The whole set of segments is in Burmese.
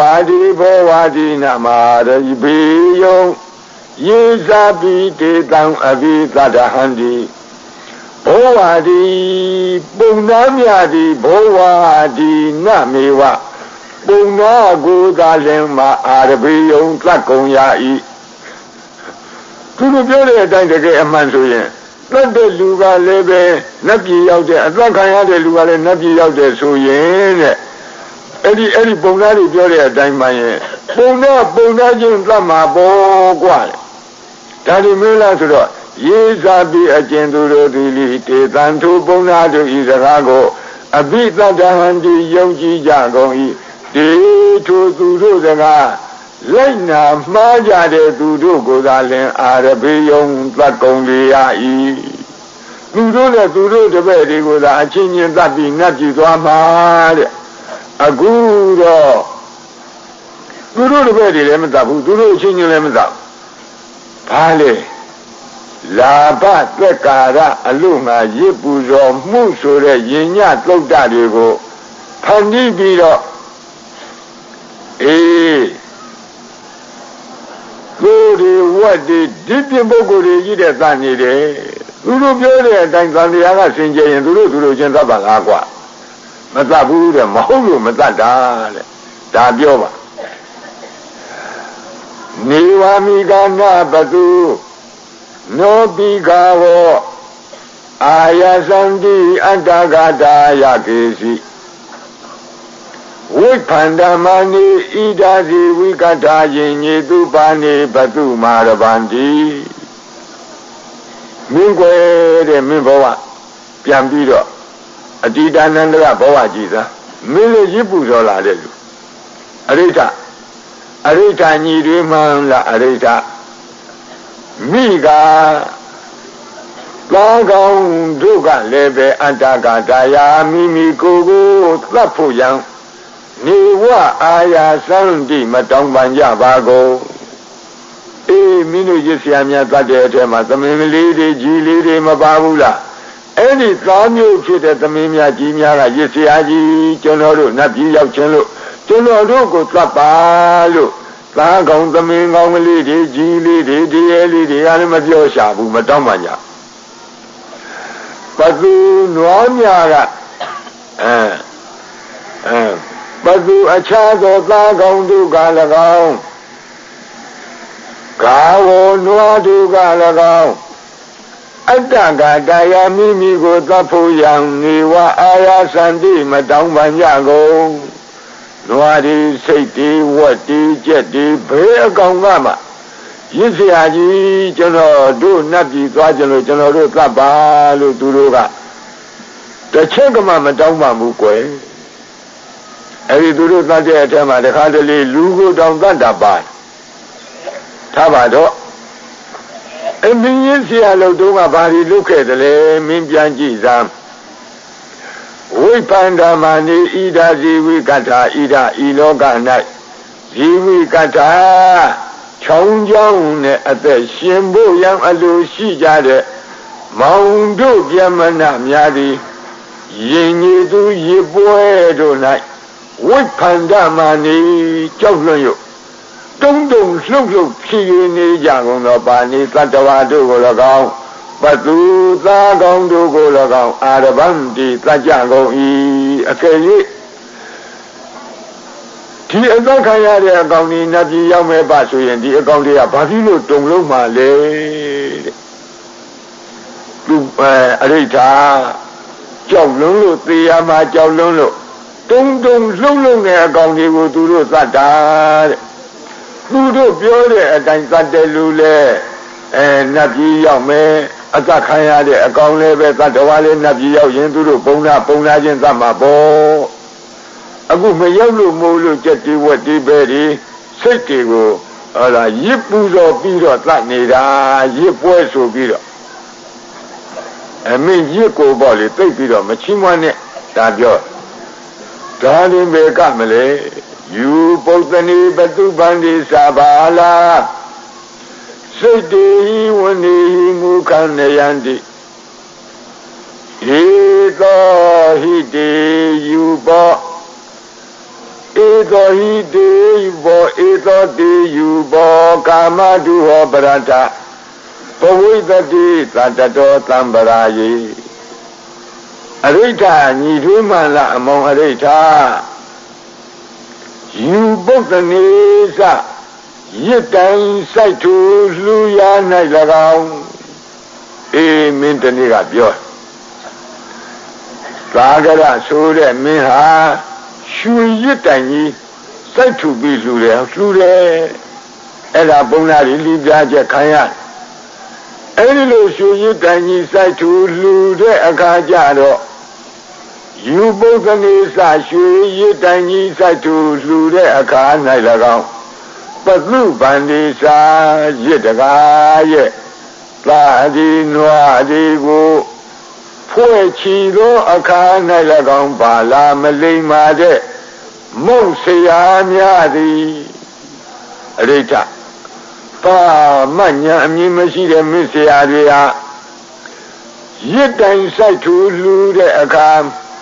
di bhavati namara biyong yesapi te tang abhitadahandi bhavati punamyadi bhavati namewa punna godalemma arabiyong tlakonya tuပြောတဲ့အတိုင်းတကယ်အမှန်ဆိုရင်တတ်တဲ့လူကလည်းပဲနတ်ပြည်ရောက်တဲ့အသက်ခံရတဲ့လူကလည်းနတ်ပြည်ရောက်တဲ့ဆိုရင်တဲ့အဲ့ဒီပုံသားတွေပြောတဲ့အတိုင်းမှရင်ပုံသားချင်းသတ်မှာပေါ့ကွာဒါဒီမင်းလားဆိုတော့ရေးစားပြီးအကျဉ်သူတို့ဒီလီတေတန်သူပုံသားတို့ဤစကားကိုအဘိသတ္တဟံတိယုံကြည်ကြကုန်၏ဒီထိုသူတို့စကားလိုက်နာမှားကြတဲ့သူတို့ကိုသာလင်အာရဘေယုံသတ်ကုန်လေရ၏သူတို့နဲ့သူတို့တပည့်တွေကိုသာအချင်းချင်းသတ်ပြီးနတ်ပြည်သွားမှာတဲ့အခုတော့သူတို့တပည့်တွေလည်းမသတ်ဘူးသူတို့အချင်းချင်းလည်းမသတ်ဘာလဲလာဘသက်ကာရအလို့ငါရစ်ပူဇော်မှုဆိုတဲ့ယဉ်ညသုတ်တတွေကိုဖန်တီးပြီးတော့ကိုယ်ဒီဝတ်ဒီဒီပြင်ပုဂ္ဂိုလ်တွေကြီးတဲ့သတ်နေတယ်သူတို့ပြောတဲ့အတိုင်းသံတရားကစင်ကြယ်ရင်သူတို့ချင်းသတ်ပါလားကွာမသတ်ဘူးတဲ့မဟုတ်လို့မသတ်တာတဲ့ဒါပြောပါနေဝမိကနာပတုနောပိကာဝောအာယသံတိအတ္တဂတာယကေစီဝိခန္ဓမနိဣဒာစီဝိကထာယင်ညေတုပါနေဘတုမာရဗန္တိမင်းကွယ်တဲ့မင်းဘဝပြန်ပြီးတော့အတိတနန္ဒကဘဝကြည်သာမင်းလည်းရစ်ပူဇော်လာတဲ့လူအရိဋ္ဌညီတွေမှန်လားအရိဋ္ဌမိကသာကောင်းတို့ကလည်းပဲအတ္တကတာယမိမိကိုယ်ကိုသတ်ဖို့ရန်နေဝအာယာသံတိမတောင်းပန်ကြပါကုန်မင်းတို့ရစ်ဆရာများသတ်တဲ့အထက်မှာသမင်လေးတွေကြီးလေးတွေမပါဘူးလားအဲ့ဒီသားမျိုးဖြစ်တဲ့သမင်များကြီးများကရစ်ဆရာကြီးကျွန်တော်တို့နတ်ပြည်ရောက်ခြင်းလို့ကျွန်တော်တို့ကိုသတ်ပါလို့သားကောင်သမင်ကောင်ကလေးတွေကြီးလေးတွေဒီရဲလေးတွေကလည်းမပြောရှာဘူးမတောင်းပန်ကြဘသူနွားများကဘသူအခြားသောသားကောင်တို့က၎င်းကာဝနွားတို့က၎င်းအတ္တကတာယမိမိကိုသတ်ဖို့ရန်နေဝအာယာသံတိမတောင်းပန်ကြကုန်နွားဒီစိတ်ဒီဝတ်ဒီကြက်ဒီဘေးအကောင်ကမှရစ်เสียကြီးကျွန်တော်တို့နတ်ပြည်သွားကြလို့ကျွန်တော်တို့သတ်ပါလို့သူတို့ကတစ်ချက်ကမှမတောင်းပန်ဘူးကွယ်အဲ့ဒီသူတို့သတ်တဲ့အထက်မှာတခါတလေလူကိုတောင်သတ်တာပါထားပါတော့အမင်းကြီးဆရာလို့တို့ကဘာဒီလုပ်ခဲ့တယ်လဲမင်းပြန်ကြည့်စမ်းဝိပန္ဒမနိဣဒာဇီဝိကထာဣဒာဤလောက၌ဇီဝိကထာချောင်းချောင်းနဲ့အသက်ရှင်ဖို့ရန်အလိုရှိကြတဲ့မောင်တို့ပြမနာများသည်ယင်ကြီးသူရေပွဲတို့၌ဝိပန္ဒမနိကြောက်လွန်၍တုံးတုံလှုပ်လှုပ်ဖြစ်နေကြကုန်သောပါဏိသတ္တဝါတို့ကို၎င်းပသူသာကောင်းတို့ကို၎င်းအာရဗန္တိသတ်ကြကုန်၏အကယ်၍ဒီအသက်ခံရတဲ့အကောင်ကြီးနတ်ပြည်ရောက်မဲ့ပါဆိုရင်ဒီအကောင်တွေကဘာဖြစ်လို့တုံလုံးမှလဲတဲ့သူအရိဋ္ဌာကြောက်လွန်းလို့သေရမှာကြောက်လွန်းလို့တုံတုံလှုပ်လှုပ်နေအကောင်တွေကိုသူတို့သတ်တာတဲ့သူတို့ပြောတဲ့အတိုင်းသတ်တယ်လူလဲနတ်ပြည်ရောက်မယ်အသက်ခံရတဲ့အကောင်လေးပဲသတ္တဝါလေးနတ်ပြည်ရောက်ရင်သူတို့ပုံနာချင်းသတ်မှာပေါ့အခုမရောက်လို့မို့လို့ကြက်တီဝက်တီပဲဒီစိတ်တွေကိုဟလာရစ်ပူဇော်ပြီးတော့သတ်နေတာရစ်ပွဲဆိုပြီးတော့အမင်းရစ်ကိုပေါ့လေသိပ်ပြီးတော့မချီးမွမ်းနဲ့ဒါပြောဒါရင်ပဲကမလဲယူပုတ္တနိပတုပန္တိသဘာလာစိတ်တေဝနေမူခန္နယန္တိဧသောဟိတေယူပောဧသောဟိတေဘောဧသောတေယူဘောကာမတုဟောပရတ္ထဘဝိတတိသတ္တတောသံဗရာယေအရိဋ္ဌညီထွေးမှန်လားအမောင်အရိဋ္ဌယူပုဂ္ဂနေစရစ်တိုင်စိုက်ထူလှူရာ၌၎င်းအေးမင်းတနေ့ကပြောသာဂရဆိုတဲ့မင်းဟာရွှေရစ်တိုင်ကြီးစိုက်ထူပြီးလှူတယ်အဲ့ဒါပုံနာတွေလိပြချက်ခံရအဲ့ဒီလိုရွှေရစ်တိုင်ကြီးစိုက်ထူလှူတဲ့အခါကျတော့ယူပုဂ္ဂနေစရွှေရစ်တိုင်ကြီးစိုက်ထူလှူတဲ့အခါ၌၎င်းပသုဗန္ဒီစာရစ်တကားရဲ့သာဒီနွားဒီကိုဖွဲ့ချီသောအခါ၌၎င်းပါလာမလိမ္မာတဲ့မုတ်ဆရာများသည်အရိဋ္ဌပါမညာအမြင်မရှိတဲ့မင်းဆရာတွေဟာရစ်တိုင်စိုက်ထူလှူတဲ့အခါ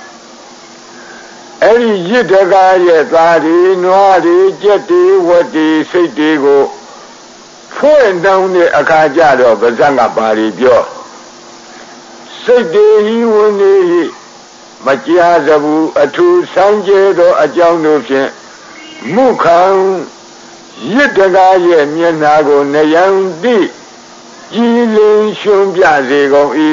အဲ့ဒီရစ်တကားရဲ့သားတွေနွားတွေကြက်တွေဝက်တွေစိတ်တွေကိုဖွဲ့နှောင်းတဲ့အခါကျတော့ဗဇက်ကပါရီပြောစိတ်တွေဟိဝန်းနေမကြားစဘူးအထူးဆန်းကျဲသောအကြောင်းတို့ဖြင့်မုခံရစ်တကားရဲ့မျက်နာကိုနယံတိကြည်လင်ရှင်ပြစေကုန်၏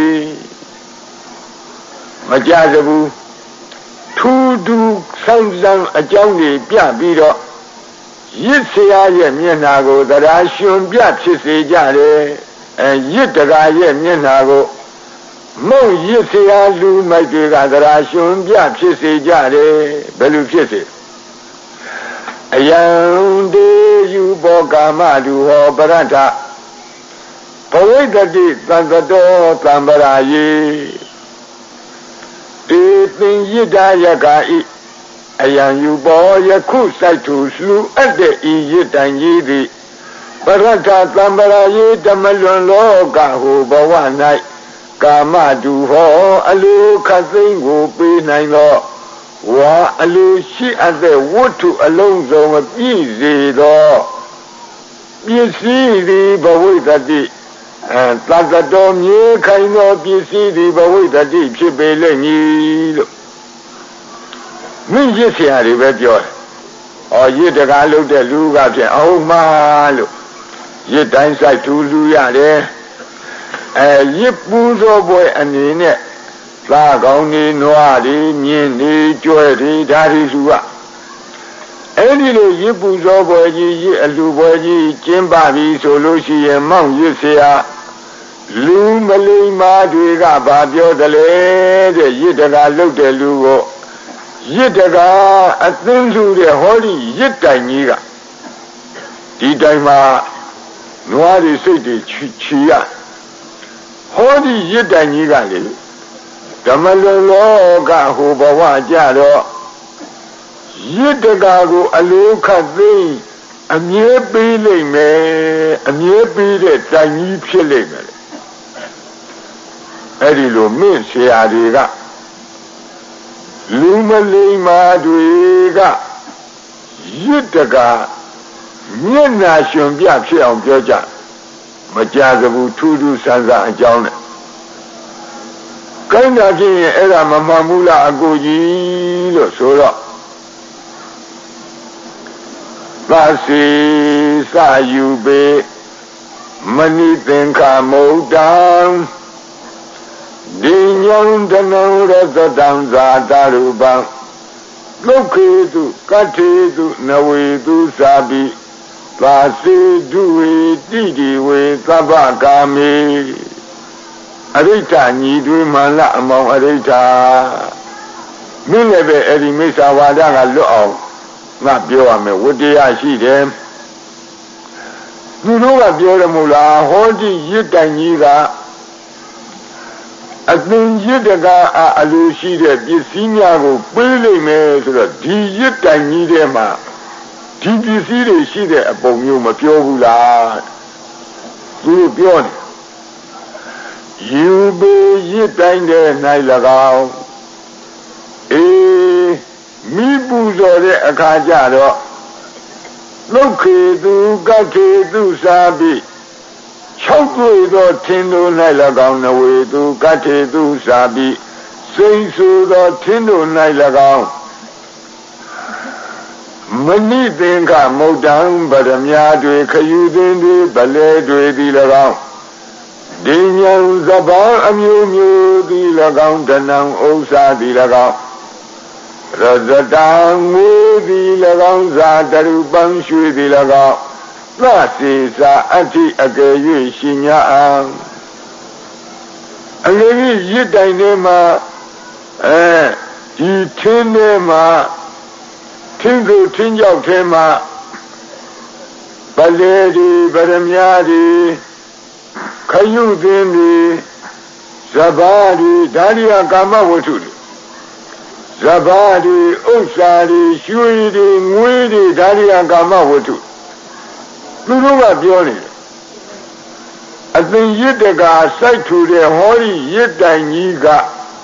မကြားစဘူးထူးထူးဆန်းဆန်းအကြောင်းတွေပြပြီးတော့ရစ်ဆရာရဲ့မျက်နာကိုတရားရှင်ပြဖြစ်စေကြတယ်ရစ်တကားရဲ့မျက်နာကိုမုံရစ်ဆရာလူမိုက်တွေကတရားရှင်ပြဖြစ်စေကြတယ်ဘယ်လိုဖြစ်စေအယံတေယူဘောကာမတုဟောပရတ္ထဘဝိတတိသံတတောသံဗရာယေတေသင်ယိတာယကာဤအယံယူဘောယခုစိုက်ထူလှူအပ်တဲ့ဤရစ်တိုင်ကြီးသည်ပရတ္ထသံဗရာယေဓမ္မလွန်လောကဟုဘဝ၌ကာမတုဟောအလိုခတ်သိမ်းကိုပေးနိုင်သောဝါအလိုရှိအပ်တဲ့ဝတ္ထုအလုံးစုံပြည့်စေသောပစ္စည်းသည်ဘဝိတတိသတ္တတော်မြေခိုင်သောပစ္စည်းသည်ဘဝိတတိဖြစ်ပေလိမ့်မည်လို့မင်းရစ်ဆရာတွေပဲပြောတယ်။ရစ်တကားလုပ်တဲ့လူကဖြင့်အောင်မလို့ရစ်တိုင်းဆိုင်ထူလူရတယ်။ရစ်ပူဇော်ပွဲအနေနဲ့သားကောင်းနေနွားတွေမြင်းတွေကြွယ်တွေဓာရီစုကအဲ့ဒီလိုရစ်ပူဇော်ပွဲကြီးရစ်အလူပွဲကြီးကျင်းပပြီဆိုလို့ရှိရင်မောင်ရစ်ဆရာလူမလိမ္မာတွေကဘာပြောတယ်လဲတဲ့ရစ်တကားလုပ်တဲ့လူကိုရစ်တကားအသင်းလူတဲ့ဟောဒီရစ်တိုင်ကြီးကဒီတိုင်မှာနွားတွေစိတ်တွေချီရဟောဒီရစ်တိုင်ကြီးကလေဓမ္မလောကဟူဘဝကြတော့ရစ်တကားကိုအလိုခတ်သိမ်းအမြဲပေးလိမ့်မယ်အမြဲပေးတဲ့တိုင်ကြီးဖြစ်လိမ့်မယ်အဲ့ဒီလိုမင်းဆရာတွေကလူမလိမ္မာတွေကရစ်တကားမျက်နာရှင်ပြဖြစ်အောင်ပြောကြမကြစဘူးထူးထူးဆန်းဆန်းအကြောင်းနဲ့ကိုင်းတာဖြစ်ရင်အဲ့ဒါမမှန်ဘူးလားအကိုကြီးလို့ဆိုတော့သာစီစယူပေမဏိသင်္ခမုဒ္ဒံဒီညံတနံရသတံဇာတရူပံဒုက္ခေတုကတ္ထေတုနဝေတုသာပိသာစေတုဝေတိတိဝေသဗ္ဗကာမေအရိဋ္ဌညီတွေမှန်လားအမောင်အရိဋ္ဌမင်းလည်းပဲအဲ့ဒီမိစ္ဆာဝါဒကလွတ်အောင်ငါပြောရမယ်ဝတ္တရားရှိတယ်သူတို့ကပြောတယ်မို့လားဟောဒီရစ်တိုင်ကြီးကအသင်ရစ်တကားအလိုရှိတဲ့ပစ္စည်းများကိုပေးလိမ့်မယ်ဆိုတော့ဒီရစ်တိုင်ကြီးထဲမှာဒီပစ္စည်းတွေရှိတဲ့အပုံမျိုးမပြောဘူးလားသူပြောတယ်ယူပေရစ်တိုင်တဲ့၌၎င်းအေးမိပူဇော်တဲ့အခါကျတော့လုတ်ခေသူကခေသူစားပြီး6တွေ့သောထင်းတို့၌၎င်းနဝေသူကထေသူစားပြီးစိတ်ဆိုသောထင်းတို့၌၎င်းမဏိသင်္ခမုတ်တံဗရမညာတွေခယူသင်တွေဗလဲတွေသည်၎င်းဒီညံသဘာအမျိုးမျိုးသည်၎င်းတဏံဥစ္စာသည်၎င်းရဇတံငွေသည်၎င်းဇာတရုပံရွှေသည်၎င်းသစေစာအဋ္ဌိအကယ်၍ရှင်ညာအလေကြီးရစ်တိုင်ထဲမှာဒီထင်းထဲမှာထင်းသူထင်းကြောက်ထဲမှာပလေဒီဗရမညာဒီခယုသင်းဒီဇဘာဒီဒါရီကာမဝတ္ထုတွေဇဘာဒီဥစ္စာဒီရွှေဒီငွေဒီဒါရီကာမဝတ္ထုသူတို့ကပြောနေတယ်အသင်ရစ်တကာစိုက်ထူတဲ့ဟောဒီရစ်တိုင်ကြီးက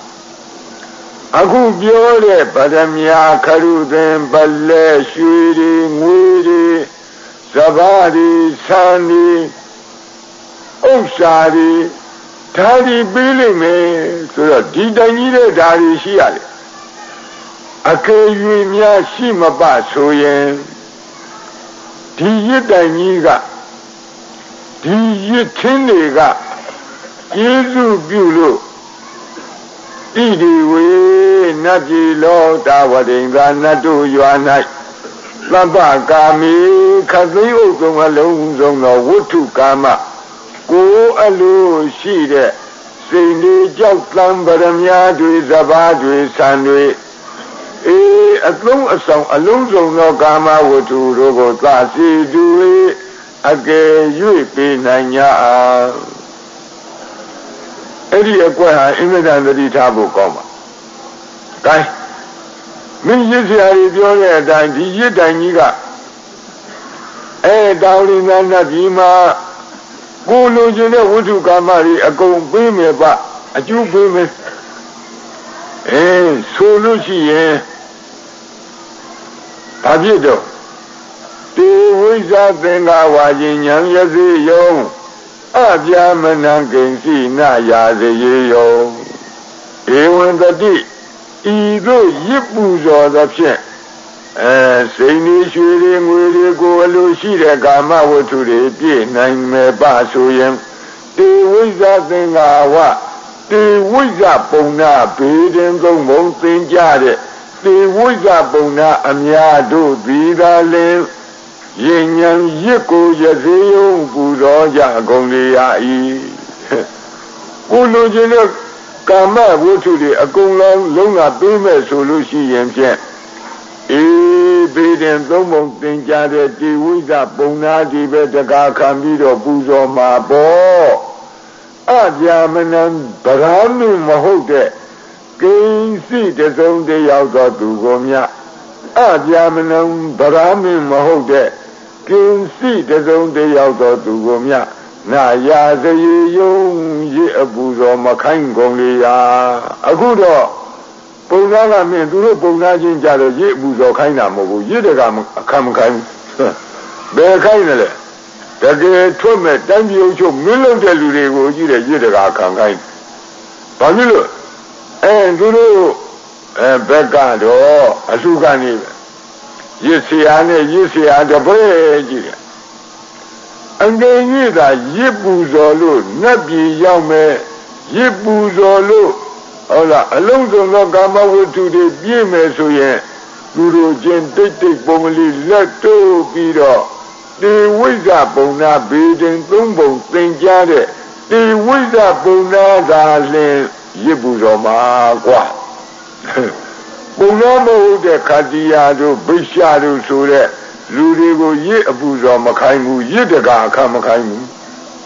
အခုပြောတဲ့ဗရမညာခရုသင်ပလဲရွှေဒီငွေဒီဇဘာဒီဆန်ဒီဥစ္စာဒီဓာရီပေးလိမ့်မယ်ဆိုတော့ဒီတိုင်ကြီးတဲ့ဓာရီရှိရတယ်အကယ်၍များရှိမပဆိုရင်ဒီရစ်တိုင်ကြီးကဒီရစ်ချင်းတွေကကျေးဇူးပြုလို့ဣတိဝေနတ်ပြည်လောတာဝတိန်သာနတ်တို့ရွာ၌သဗ္ဗကာမိခသိဥက္ကုံအလုံးစုံသောဝတ္ထုကာမကိုအလိုရှိတဲ့စိန်တွေကြောက်တံဗရမညာတွေစဘာတွေဆံတွေအသုံးအဆောင်အလုံးစုံသောကာမဝတ္ထုတို့ကိုသစီတူအကယ်၍ပေးနိုင်ကြအဲ့ဒီအကွက်ဟာအင်မတန်သတိထားဖို့ကောင်းပါ။ဒါမင်းရစ်စရာကြီးပြောတဲ့အတိုင်းဒီရစ်တိုင်ကြီးကတောင်ရင်းသားနတ်ပြည်မှာကိုလိုချင်တဲ့ဝတ္ထုကာမတွေအကုန်ပေးမယ်ပအကျိုးပေးမယ်ဆိုလို့ရှိရင်ဘာဖြစ်တော့တေဝိဇ္ဇသင်္ဃဝါယဉ္ဉံယစေယုံအပြာမနံကိဉ္စီနယာစေယုံဧဝံတတိဤသို့ရစ်ပူဇော်သောဖြင့်စိန်ဒီရွှေတွေငွေတွေကိုအလိုရှိတဲ့ကာမဝတ္ထုတွေပြည့်နိုင်မယ်ပဆိုရင်တေဝိဇ္ဇသင်္ဃဝတေဝိဇ္ဇပုံနာဘေးတင်သုံးပုံသင်ကြတဲ့တေဝိဇ္ဇပုံနာအများတို့သည်သာလင်ယဉ္ဉံရစ်ကိုရစေယုံပူဇော်ကြကုန်လေရ၏ကိုလိုချင်တဲ့ကာမဝတ္ထုတွေအကုန်လုံးကပေးမဲ့ဆိုလို့ရှိရင်ဖြင့်ဘေးတင်သုံးပုံသင်ကြတဲ့တေဝိဇ္ဇပုံနာဒီပဲတကားခံပြီးတော့ပူဇော်မှာပေါ့အပြာမနံဗရာမှုမဟုတ်တဲ့ကိဉ္စီတစုံတယောက်သောသူကိုမြအပြာမနံဗရာမှုမဟုတ်တဲ့ကိဉ္စီတစုံတယောက်သောသူကိုမြနာယာစေယုံရစ်အပူဇော်မခိုင်းကုန်လေရာအခုတော့ပုံသားကမင်းသူတို့ပုံသားချင်းကြတော့ရစ်အပူဇော်ခိုင်းတာမဟုတ်ဘူးရစ်တကအခမ်းမခိုင်းဘယ်ခိုင်းတယ်လဲတကယ်ထွက်မဲ့တိုင်းပြည်အုပ်ချုပ်မင်းလုံးတဲ့လူတွေကိုကြည့်တဲ့ရစ်တကခံခိုင်းဘာဖြစ်လို့သူတို့ဘက်ကတော့အစုကနေရစ်ဆရာနဲ့ရစ်ဆရာတပည့်ကြည့်တယ်အငယ်ကြီးသာရစ်ပူဇော်လို့နတ်ပြည်ရောက်မဲ့ရစ်ပူဇော်လို့ဟုတ်လားအလုံးစုံသောကာမဝတ္ထုတွေပြည့်မယ်ဆိုရင်သူတို့ချင်းတိတ်တိတ်ပုံလေးလက်တိုးပြီးတော့တေဝိဇ္ဇပုံနာဘေးတင်သုံးပုံသင်ကြားတဲ့တေဝိဇ္ဇပုံနာသာလင်ရစ်ပူဇော်မှာကွာပုံနာမဟုတ်တဲ့ခတ္တိယတို့ဗိရှာတို့ဆိုတဲ့လူတွေကိုရစ်အပူဇော်မခိုင်းဘူးရစ်တကာအခါမခိုင်းဘူး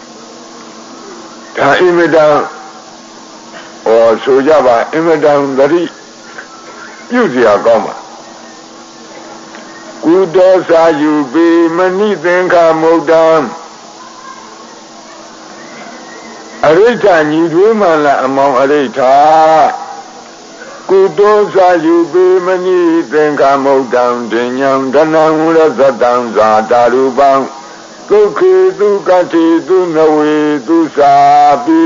ဒါအင်မတန်ဆိုကြပါအင်မတန်သတိပြုစရာကောင်းပါကုတောစာယူပေမဏိသင်္ခမုတ်တံအရိဋ္ဌညီတွေးမှလားအမောင်အရိဋ္ဌကုတောစာယူပေမနိသင်္ခမုတ်တံတင်ညံဒနံရသတံဇာတာရူပံဒုက္ခေတုကတိတုနဝေတုစာပိ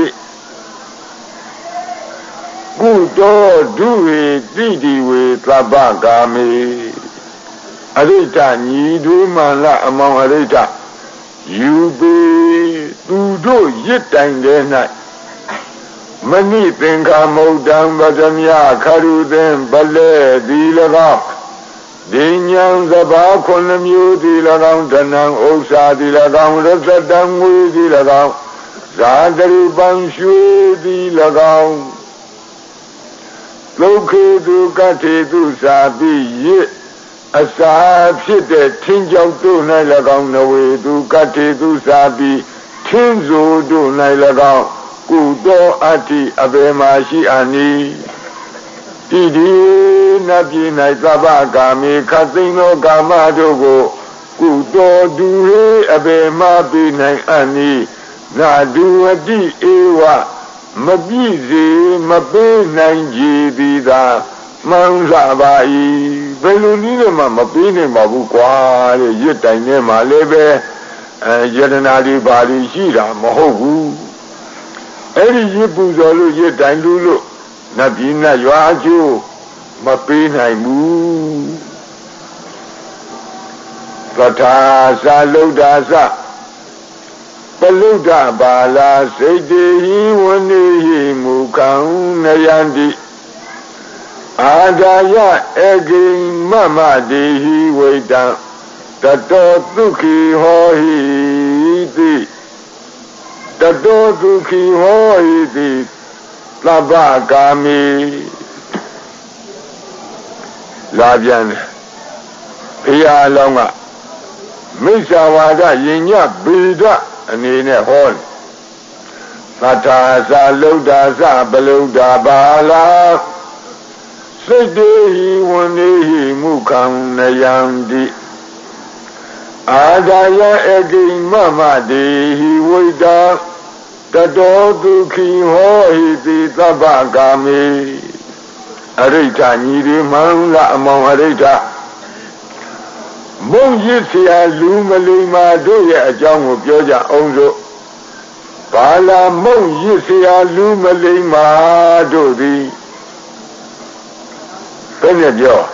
ကုတောဒုဝေတိတိဝေသဗ္ဗကာမေအရိဋ္ဌညီတို့မှန်လားအမောင်အရိဋ္ဌယူပေသူတို့ရစ်တိုင်တဲ့၌မဏိသင်္ခမုတ်တံပဒမြခရုသင်ဗလေဒီ၎င်းဒီညံသဘာခုနှစ်မျိုးဒီ၎င်းဓနံဥစ္စာဒီ၎င်းရသတံငွေဒီ၎င်းဇာတရုပံရွှေဒီ၎င်းဒုက္ခေတုကတိတုစာပိယစ်အစာဖြစ်တဲ့ထင်းကြောက်တို့၌၎င်းနဝေတုကတိတုစာပိထင်းစိုးတို့၌၎င်းကုတောအတ္တိအဘေမရှိအနိတိတိနပြေ၌သဗ္ဗကာမေခတ်သိမ်းသောကာမတို့ကိုကုတောဒုဟေအဘေမပိနိုင်အနိနာဒုဝတိဧဝမပြည့်စေမပေးနိုင်ကြသည်သာမှန်စွာပါ၏ဘယ်လိုနည်းနဲ့မှမပေးနိုင်ပါဘူးကွာတဲ့ရစ်တိုင်ထဲမှာလည်းပဲယတနာတွေပါလိရှိတာမဟုတ်ဘူးအဲ့ဒီရစ်ပူဇော်လို့ရစ်တိုင်လူလို့နတ်ပြည်နတ်ရွာအကျိုးမပေးနိုင်ဘူးသထာသာလုဒ္ဒါသပလုဒ္ဒဘာလာစိတ်တေဟိဝနေဟိမူခံနယန္တိအာဒါယအဂိမမတေဟိဝိတံတတောဒုက္ခိဟောဟိတိတတောဒုက္ခိဟောဟိတိသဗ္ဗကာမိလာပြန်တယ်ဘုရားအလောင်းကမိစ္ဆာဝါဒယဉ်ညဗေဒအနေနဲ့ဟောတယ်သတ္ထာသာလုဒ္ဒါသပလုဒ္ဒါဘာလာစိတ်တေဟိဝနေဟိမုခံနယန္တိအာဒါယအဂိမမတေဟိဝိတာတတောဒုက္ခိဟောဟိတိသဗ္ဗကာမေအရိဋ္ဌညီတွေမှန်လားအမောင်အရိဋ္ဌမုံရစ်เสียလူမလိမ္မာတို့ရဲ့အကြောင်းကိုပြောကြအောင်စို့ဘာလာမုံရစ်เสียလူမလိမ္မာတို့သည်ဘယ်နဲ့ပြော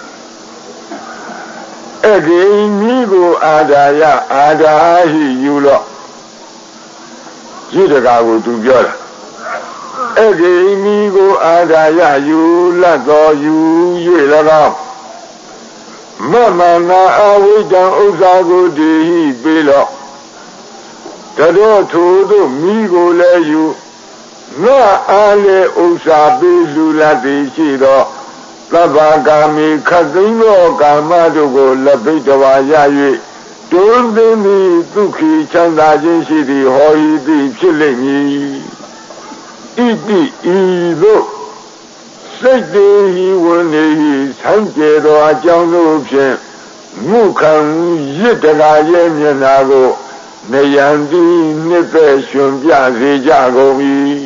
အဂိမိကိုအာဒါယအာဒါဟိယူလို့ရည်တကာကိုသူပြောတာအဂိမိကိုအာဒါယယူလတ်တော်ယူ၍၎င်းမမနာအဝိတံဥစ္စာကိုတည်ဟိပေးလို့တတော်ထိုတို့မိကိုလည်းယူငါအားလည်းဥစ္စာပေးလူလတ်သည်ရှိတော့သဗ္ဗကာမိခတ်သိမ်းသောကာမတို့ကိုလက်ပိတဝါရ၍တွန်းသိမ်းပြီးဒုက္ခိချမ်းသာခြင်းရှိသည်ဟောဤသည်ဖြစ်လိမ့်မည်ဣတိဤသို့စိတ်တေဟိဝနေဟိဆန်းကျဲသောအကြောင်းတို့ဖြင့်မုခံရစ်တကာရဲ့မျက်နာကိုနယန္တိနှစ်သက်ရှင်ပြစေကြကုန်၏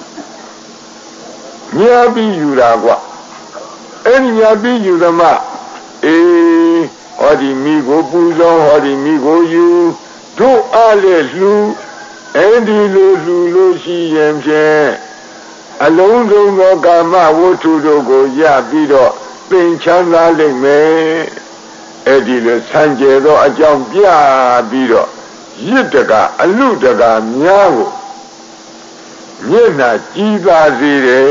မြတ်ပြီးယူတာကွအဲ့ဒီမြတ်ပြီးယူသမားဟောဒီမိကိုပူဇော်ဟောဒီမိကိုယူတို့အားလည်းလှူအဲ့ဒီလိုလှူလို့ရှိရင်ဖြင့်အလုံးစုံသောကာမဝတ္ထုတို့ကိုရပြီးတော့ပင်ချမ်းသာလိမ့်မယ်အဲ့ဒီလိုဆန်းကျဲသောအကြောင်းပြပြီးတော့ရစ်တကအလူတကများကိုမျက်နှာကြည်သာစေတယ်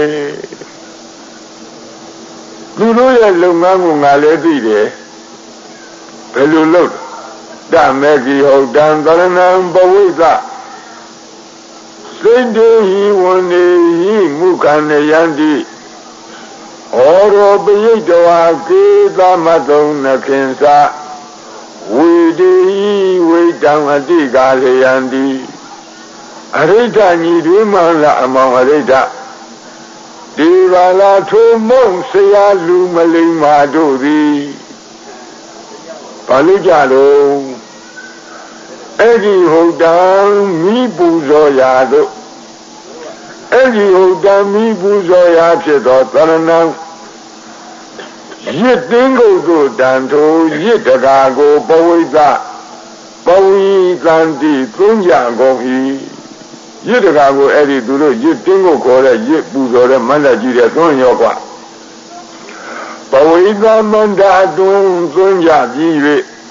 သူတို့ရဲ့လုပ်ငန်းကိုငါလည်းသိတယ်ဘယ်လိုလုပ်တမေကြီးဟုတ်တံသရဏံပဝိသစိတ်တေဟိဝနေဟိမုခဏယန္တိဩရောပယိတဝါကေသမတုံနခင်္စဝိတေဟိဝိတံအတိကာလယန္တိအရိဋ္ဌညီတွေမှလားအမောင်အရိဋ္ဌဒီပါလားထိုမုံဆရာလူမလိမ္မာတို့သည်ဘာလို့ကြလို့အဲ့ဒီဟုတ်တံမိပူဇော်ရာတို့အဲ့ဒီဟုတ်တမီပူဇော်ရာဖြစ်သောသရဏံရစ်တင်းကုတ်တို့တန်ထိုရစ်တကာကိုပဝိသပဝီတန်တိသုံးကြကုန်၏ရစ်တကာကိုအဲ့ဒီသူတို့ရစ်တင်းကုတ်ခေါ်တဲ့ရစ်ပူဇော်တဲ့မန္တကြီးတဲ့သွန်းရောကွာပဝိသမန္တအတွင်းသွန်းကြပြီး၍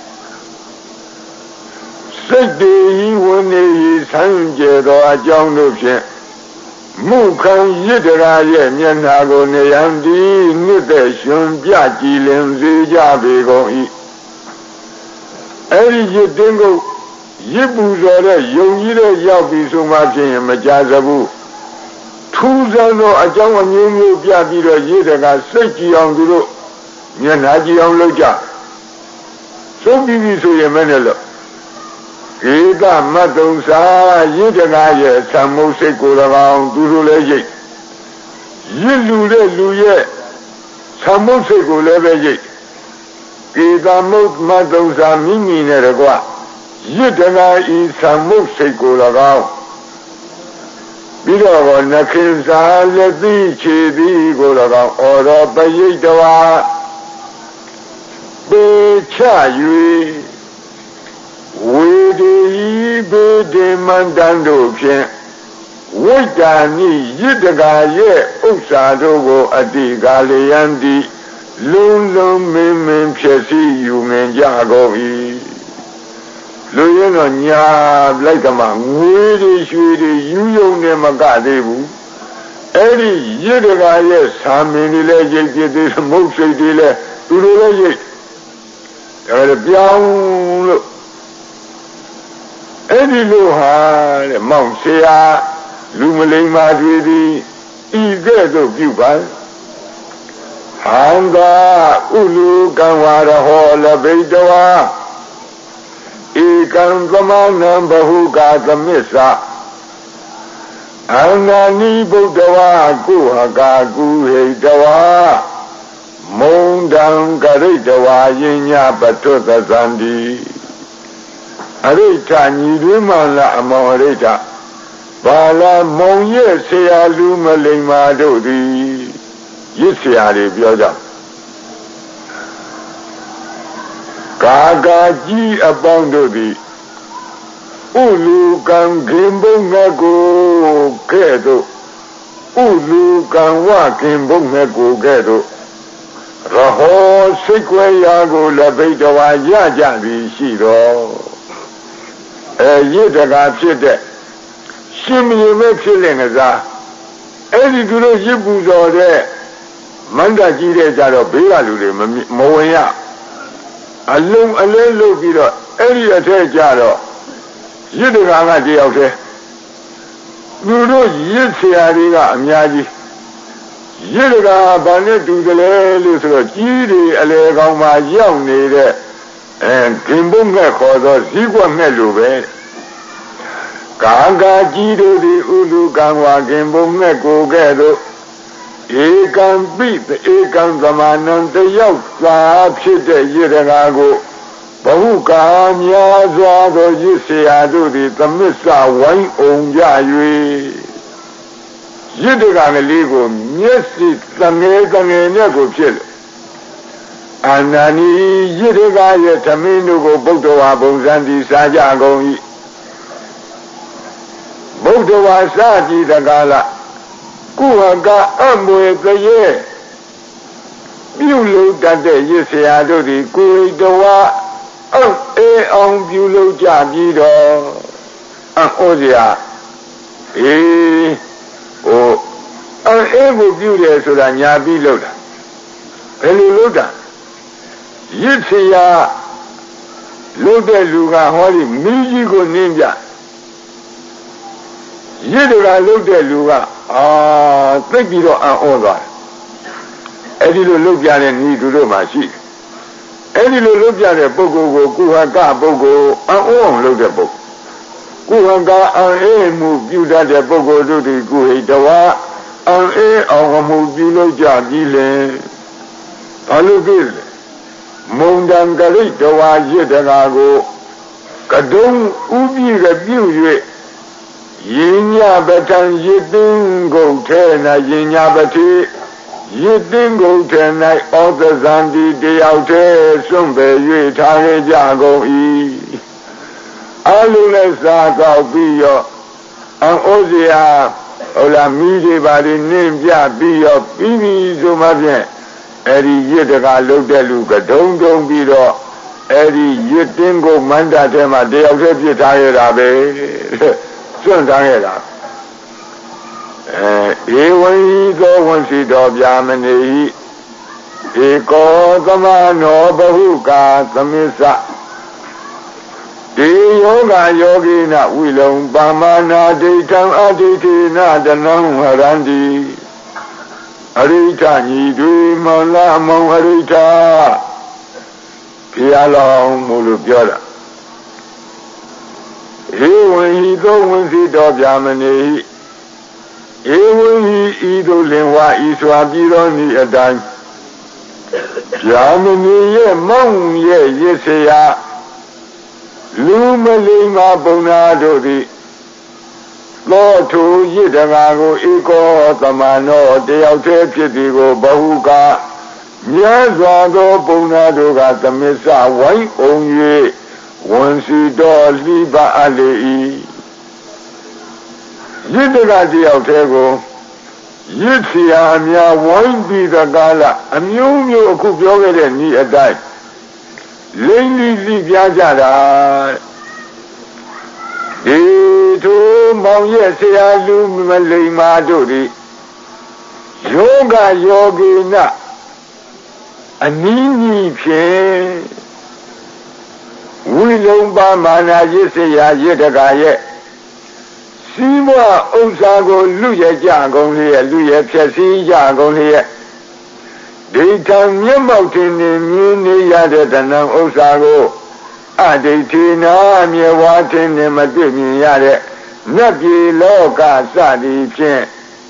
စိတ်တည်ဝန်းနေဆန်းကျဲသောအကြောင်းတို့ဖြင့်မုခံရစ်တရာရဲ့မျက်နှာကိုနေရန်ဒီနှစ်သက်ရှင်ပြကြည်လင်စေကြပေကုန်၏အဲ့ဒီရစ်တင်းကိုရစ်ပူဇော်တဲ့ယုံကြည်တဲ့ရောက်ပြီးဆိုမှဖြစ်ရင်မကြစဘူးထူးဆန်းသောအကြောင်းအမျိုးမျိုးပြပြီးတော့ရစ်တကစိတ်ကြည်အောင်သူတို့မျက်နှာကြည်အောင်လုပ်ကြသုံးပြီးပြီဆိုရင်မနဲ့လို့ဧကမတ်တုံစာရစ်တကားရဲ့သံမုတ်စိတ်ကို၎င်းသူတို့လည်းရိတ်ရစ်လူတဲ့လူရဲ့သံမုတ်စိတ်ကိုလည်းပဲရိတ်ဧကမုတ်မတ်တုံစာမိမိနဲ့တကွရစ်တကားဤသံမုတ်စိတ်ကို၎င်းပြီးတော့နခင်စာလက်သိခြေသည်ကို၎င်းဩရောပရိတ်တဝါပေချ၍ဝေဒီဘေဒီမန္တန်တို့ဖြင့်ဝိတ္တာနိရစ်တကာရဲ့ဥစ္စာတို့ကိုအတိကာလယန္တိလုံးလုံးမင်းမင်းဖြစ်စီယူငင်ကြကုန်၏လူရင်းတော့ညာလိုက်ကမှငွေတွေရွှေတွေယူယုံနေမကသေးဘူးအဲ့ဒီရစ်တကာရဲ့သာမင်တွေလည်းရိတ်ပြသေးမုတ်စိတ်တွေလည်းသူတို့လည်းရိတ်ဒါလည်းပြောင်းလို့အဲ့ဒီလိုဟာတဲ့မောင်ဆရာလူမလိမ္မာတွေသည်ဤကဲ့သို့ပြုပါဟံသာဥလူကံဝါရဟောလဘိတဝါဧကံသမနံဘဟုကာသမစ္ဆအနာနိဗုဒ္ဓဝါကုဟကာကုဟိတဝါမုံတံကရိတဝါယညပထွသဇန္တိအရိဋ္ဌညီတွင်မှလာအမောအရိဋ္ဌဘာလာမုံရဲ့ဆရာလူမလိမ္မာတို့သည်ရစ်ဆရာတွေပြောကြကာကာကြီးအပေါင်းတို့သည်ဥလူကံခင်ဘုံငါကိုကဲ့သို့ဥလူကံဝခင်ဘုံငါကိုကဲ့သို့ရဟောစိတ်ွယ်ရာကိုလဘိတဝါရကြသည်ရှိတော်ရစ်တကာဖြစ်တဲ့ရှင်မင်းမဲ့ဖြစ်လင်ကစားအဲ့ဒီသူတို့ရစ်ပူဇော်တဲ့မန္တကြီးတဲ့ကြတော့ဘေးကလူတွေမဝင်ရအလုံးအလဲလုပ်ပြီးတော့အဲ့ဒီအထက်ကြတော့ရစ်တကာကတယောက်တည်းသူတို့ရစ်ဆရာတွေကအများကြီးရစ်တကာဘာနဲ့တူတယ်လဲလို့ဆိုတော့ကြီးတွေအလဲကောင်းမှရောက်နေတဲ့ဂင်ဘုံငှက်ခေါ်သောဇီးကွက်ငှက်လိုပဲကာကာကြီးတို့သည်ဥလူကံဝါဂင်ဘုံငှက်ကိုကဲ့သို့ဧကံပိဧကံသမဏံတယောက်သာဖြစ်တဲ့ရစ်တကာကိုဘဟုကာများစွာသောရစ်ဆရာတို့သည်သမစ္ဆဝိုင်းအောင်ကြ၍ရစ်တကာကလေးကိုမျက်စိတငယ်နဲ့ကိုဖြစ်လို့အနာနီရစ်တကာရဲ့သမင်းတို့ကိုဗုဒ္ဓဝါပုံစံတည်စားကြကုန်၏ဗုဒ္ဓဝါစကြည်တကားလားကုဟကအမွေကရဲ့ပြုလုပ်တတ်တဲ့ရစ်ဆရာတို့သည်ကိုယ်တော်အောင်ပြုလုပ်ကြပြီးတော့ဩစရာကိုပြုတယ်ဆိုတာညာပြီးလုပ်တာဘယ်လိုလုပ်တာရစ်ဆရာလုပ်တဲ့လူကဟောဒီမိကြီးကိုနင်းပြရစ်တကာလုပ်တဲ့လူကသိပြီးတော့အံ့ဩသွားတယ်အဲ့ဒီလိုလုပ်ပြတဲ့ဤသူတို့မှရှိတယ်အဲ့ဒီလိုလုပ်ပြတဲ့ပုဂ္ဂိုလ်ကိုကုဟကပုဂ္ဂိုလ်အံ့ဩအောင်လုပ်တဲ့ပုဂ္ဂိုလ်ကုဟကအံ့အေးမှုပြုတတ်တဲ့ပုဂ္ဂိုလ်တို့သည်ကုဟိတဝါအံ့အေးအောင်မှုပြုလုပ်ကြပြီးလေဘာလို့ကိလဲမုံတံကရိတဝါရစ်တကာကိုကဒုံဥပိကပြု၍ Yinya betan yitin go tena yinya bati yitin go tena all the zandi de out there sumbe yue tare jago I alunesa go biyo an ozia ola mide bari nimbia biyo bibi zuma bien eri yitaka look de luka don't be do eri yitin go manda tema de out there pitare rabe Sundangera Ewan go one seat of Yamani Eko Kamano Bahuka Samisa De Yoga Yogina Willow Bamana Detam Aditina Danam Harandi Arita Nidu Mala Mon Arita Pialo Mulubiola When he go one seat of Yamani, when he do Linwa Iswabironi a dime. Yamani, ye, Mong, ye, Yesaya, Lumalima Bonado, the Lord to Yidamago, Eko, Tamano, de Altepitigo, Bahuka, Nyazago, Bonado, Gatamisa, White on ye. Once you do liba alei Yidagati Altego Yitia Mia won't be the gala, and you could go and need a die. Lady Libiajada to Mauyesia Lumali Maduri Yoga Yogina Anini Pien. We don't buy mana yesaya yedagaye. Simwa Osago Luya Jagon here, Luya Pesi Jagon here. They tell me mountain in Muni Yadatanam Osago. Adetina, me watching them a demi yade. Nabi Loka Sadi Pien.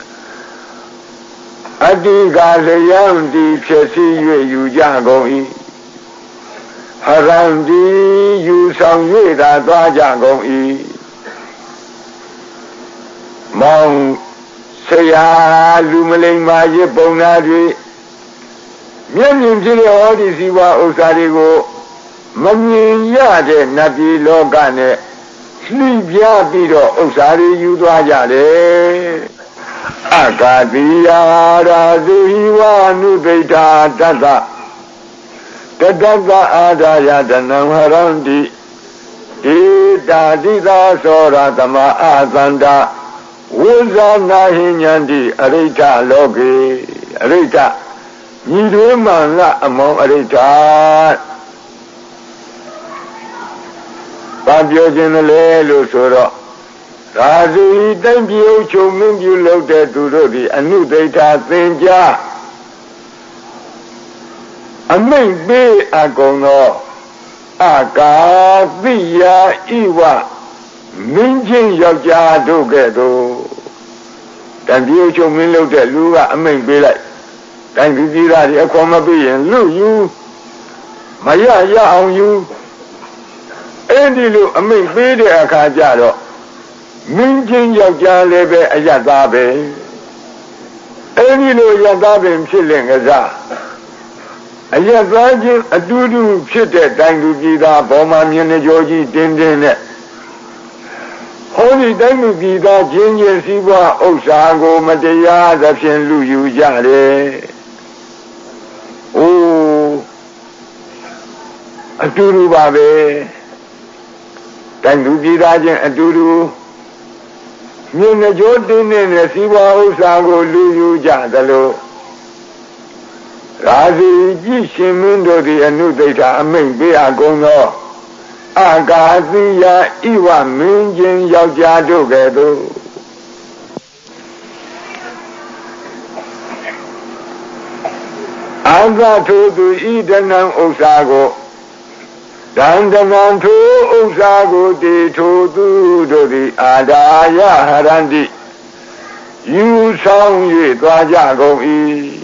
Adiga the young deep Pesi you Jagon. Harandi you sang Yeda Dwajagon Mong Saya Lumaling Maje Bonadri Mianim Jiri Odisiwa Osarigo Mamin Yade Nabi Logane Sleep Yabido Osari Yudwajade Akadiya Raziwa Nubeta Dada Tadava Adaya Danam Harandi Ida Dida Sora Dama Azanda Uza Nahinyandi Arita Logi Arita Yidumana among Arita Fabio Generale Soro Razi thank you Chuming you looked at Durodi and new data Thinja I may be a gono, Agavia Iwa, Minjin Yaja do Gedo. Then you show me look at Lua, I may be like, thank you, that you come a be and Lu you, Maya on you. Andy Lu, I may be the Akajado, Minjin Yaja lebe Ayadabe, Andy Lu Yadabe chilling as that. I have larger a doodoo pitted than to be the Boma Georgie Dindin. Holy Dangu Gida, Ginger Siva, Osago, Matea, the Shen Lu Yare. Oh, a doodoo babe. Dangu Gida, a doodoo. Mina Jordan and Siva, Osago, Lu Jadalo. Razi Jishimundo the new data, I may be a gono. Agazia Iwa Minjin Yajado Gedo. Aga to Idanam Osago. Dandanan to Osago de to do the Adaya Harandi. You sound ye Dwajago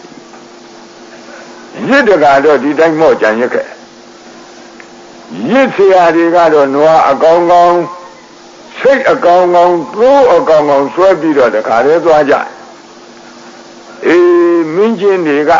Yidagado di dai mo jan yake Yitsia di gado noa a gong gong စိတ်အကောင်ကောင်သိုးအကောင်ကောင်ဆွဲပြီးတော့တခါတည်းသွားကြမင်းချင်းတွေက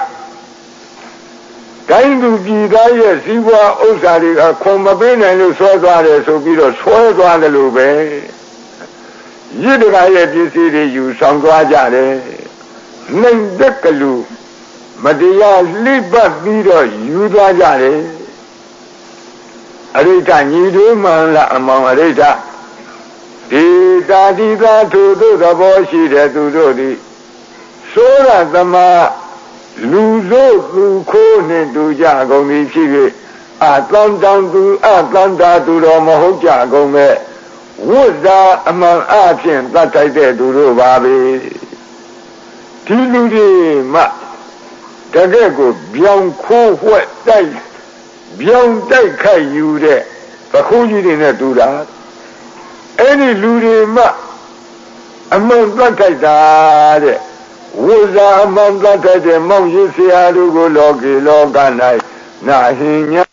တိုင်းသူပြည်သားရဲ့စီးပွားဥစ္စာတွေကခွန်မပေးနိုင်လို့ဆွဲသွားတယ်ဆိုပြီးတော့ဆွဲသွားတယ်လို့ပဲရစ်တကာရဲ့ပစ္စည်းတွေယူဆောင်သွားကြတယ်နှိမ်သက်ကလူမတရားလှိပတ်ပြီးတော့ယူသွားကြတယ်အရိဋ္ဌညီတို့မှန်လားအမောင်အရိဋ္ဌဒီတာတိသာထိုတို့သဘောရှိတဲ့သူတို့သည်သောရသမလူတို့သူခိုးနှင့်တူကြကုန်သည်ဖြစ်၍အတန်တန်သူအတန်တာသူတော်မဟုတ်ကြကုန်မဲ့ဝိဇ္ဇာအမှန်အဖြစ်သတ်ထိုက်တဲ့သူတို့ပါပဲဒီလူတွေမှတကယ့်ကိုပြောင်းခိုးဝှက်တိုက်ပြောင်းတိုက်ခိုက်ယူတဲ့ပခိုးကြီးတွေနဲ့တူတာအဲ့ဒီလူတွေမှအမှန်သတ်ထိုက်တာတဲ့ဝိဇ္ဇာအမှန်သတ်ထိုက်တဲ့မောင်ရစ်ဆရာတို့ကိုလောကီလောက၌နာဟင်ညာ